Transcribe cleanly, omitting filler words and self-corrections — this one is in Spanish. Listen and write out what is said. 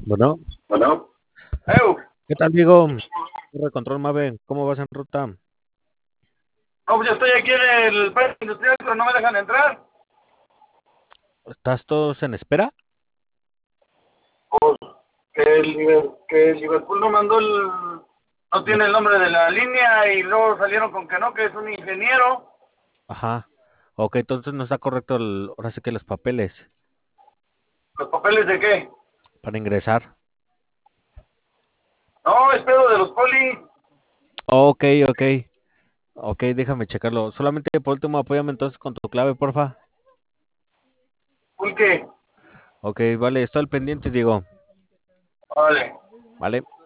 Bueno, Bueno. ¡Eu! ¿qué tal, Diego? Torre de Control Mave, ¿cómo vas en ruta? No, pues yo estoy aquí en el parque industrial, pero no me dejan entrar. ¿Estás todos en espera? Que el Liverpool no mandó no No. tiene el nombre de la línea y luego salieron con que no, que es un ingeniero. Ajá. Ok, entonces no está correcto ahora sí que los papeles ¿Los papeles de qué? para ingresar. No, es pedo de los poli. Ok, ok. Ok, déjame checarlo. Solamente por último, apóyame entonces con tu clave, porfa. Pulque. Ok, vale, estoy al pendiente, Diego. Vale. Vale.